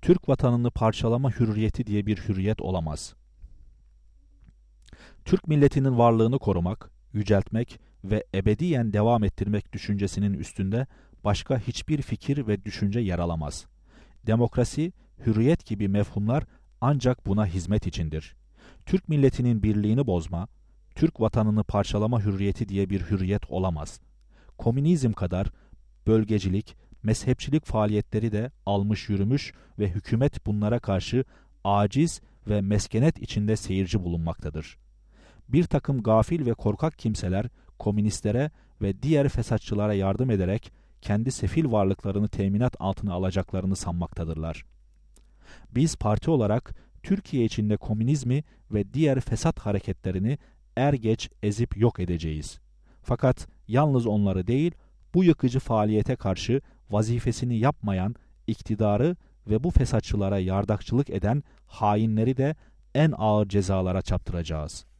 Türk vatanını parçalama hürriyeti diye bir hürriyet olamaz. Türk milletinin varlığını korumak, yüceltmek ve ebediyen devam ettirmek düşüncesinin üstünde başka hiçbir fikir ve düşünce yer alamaz. Demokrasi, hürriyet gibi mefhumlar ancak buna hizmet içindir. Türk milletinin birliğini bozma, Türk vatanını parçalama hürriyeti diye bir hürriyet olamaz. Komünizm kadar bölgecilik, mezhepçilik faaliyetleri de almış yürümüş ve hükümet bunlara karşı aciz ve meskenet içinde seyirci bulunmaktadır. Bir takım gafil ve korkak kimseler komünistlere ve diğer fesatçılara yardım ederek kendi sefil varlıklarını teminat altına alacaklarını sanmaktadırlar. Biz parti olarak Türkiye içinde komünizmi ve diğer fesat hareketlerini er geç ezip yok edeceğiz. Fakat yalnız onları değil, bu yıkıcı faaliyete karşı vazifesini yapmayan iktidarı ve bu fesatçılara yardakçılık eden hainleri de en ağır cezalara çarptıracağız.